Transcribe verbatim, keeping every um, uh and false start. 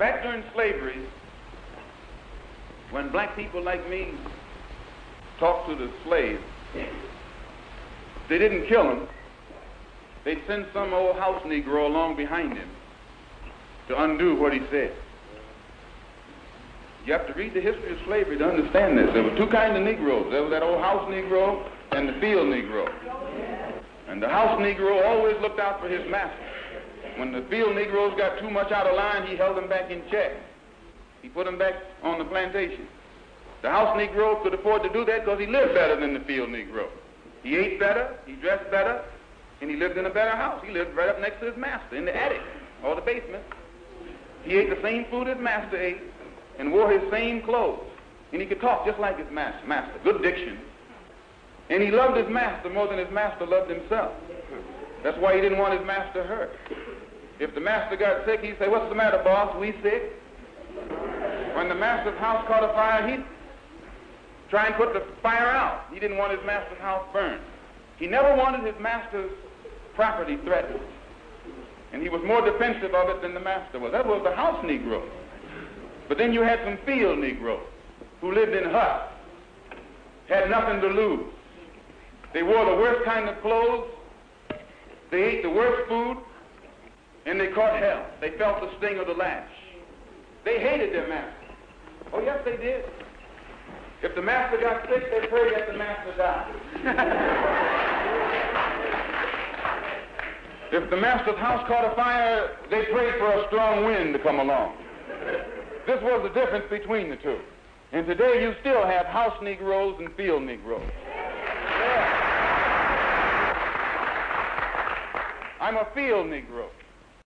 back during slavery, when black people like me talked to the slaves, they didn't kill him. They'd send some old house Negro along behind him to undo what he said. You have to read the history of slavery to understand this. There were two kinds of Negroes. There was that old house Negro and the field Negro. And the house Negro always looked out for his master. When the field Negroes got too much out of line, he held them back in check. He put them back on the plantation. The house Negro could afford to do that because he lived better than the field Negro. He ate better, he dressed better, and he lived in a better house. He lived right up next to his master in the attic or the basement. He ate the same food his master ate and wore his same clothes. And he could talk just like his master, master, good diction. And he loved his master more than his master loved himself. That's why he didn't want his master hurt. If the master got sick, he'd say, "What's the matter, boss? We sick?" When the master's house caught a fire, he'd try and put the fire out. He didn't want his master's house burned. He never wanted his master's property threatened. And he was more defensive of it than the master was. That was the house Negro. But then you had some field Negroes who lived in huts, had nothing to lose. They wore the worst kind of clothes, they ate the worst food, and they caught hell. They felt the sting of the lash. They hated their master. Oh, yes, they did. If the master got sick, they prayed that the master died. If the master's house caught a fire, they prayed for a strong wind to come along. This was the difference between the two. And today you still have house Negroes and field Negroes. Yeah. I'm a field Negro.